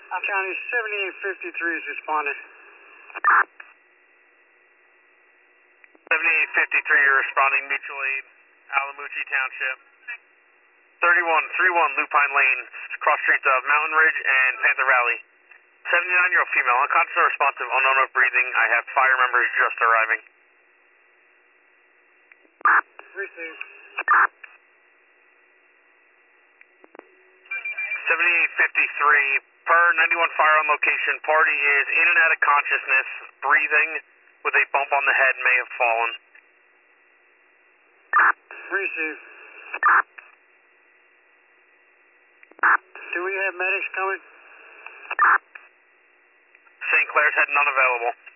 County 7853 is responding. 7853, you're responding, mutual aid, Alamucci Township. 3131 Lupine Lane, cross streets of Mountain Ridge and Panther Valley. 79-year-old female, unconscious or responsive, unknown of breathing. I have fire members just arriving. Received. 7853, per 91 fire on location, party is in and out of consciousness, breathing, with a bump on the head, may have fallen. Received. Do we have medics coming? St. Clair's had none available.